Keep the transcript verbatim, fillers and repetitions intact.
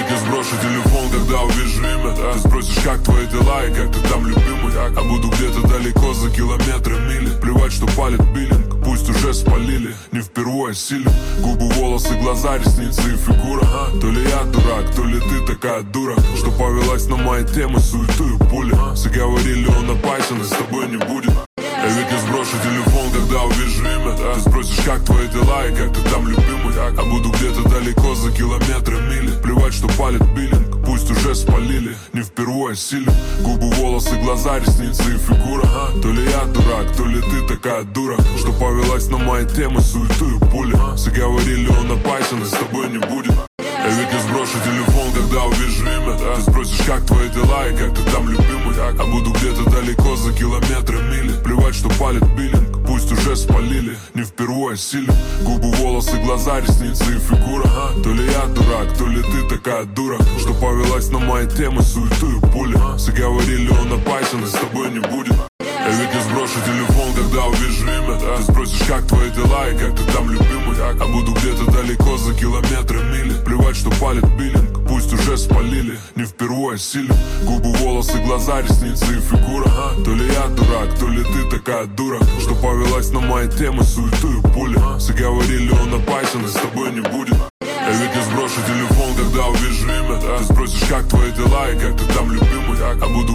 веки сброшу телефон, когда увижу имя. Ты спросишь, как твои дела и как ты там, любимый. А буду где-то далеко за километры, мили. Плевать, что палит биллинг, пусть уже спалили. Не впервые силен. Губы, волосы, глаза, ресницы и фигура. а? То ли я дурак, то ли ты такая дура, что повелась на мои темы, суету и пули. Заговорили, он опасен и с тобой не будет. Я веки сброшу телефон, когда увижу имя. Ты спросишь, как твои дела и как ты там, любимый. А буду где-то далеко за километры, мили. Плевать, что палит биллинг, пусть уже спалили. Не впервые силен. Губы, волосы, глаза, ресницы и фигура. а? То ли я дурак, то ли ты такая дура, что повелась на мои темы, суету и пули. Заговорили, он опасен и с тобой не будет. Я веки сброшу телефон, когда увижу имя. Ты спросишь, как твои дела и как ты там, любимый. А буду где-то далеко за километры, мили. Плевать, что палит биллинг, пусть уже спалили. Не впервые силен. Губы, волосы, глаза, ресницы и фигура. а? То ли я дурак, то ли ты такая дура, что повелась на мои темы, суету и пули. Заговорили, он опасен и с тобой не будет. Я веки сброшу телефон, когда увижу имя. Ты спросишь, как твои дела и как ты там, любимый. А буду где-то далеко за километры, мили. Плевать, что палит биллинг, пусть уже спалили. Не впервые силен. Губы, волосы, глаза, ресницы и фигура. а? То ли я дурак, то ли ты такая дура, что повелась на мои темы, суету и пули. Заговорили, он опасен и с тобой не будет. Я веки сброшу телефон, когда увижу имя. Ты спросишь, как твои дела и как ты там, любимый. А буду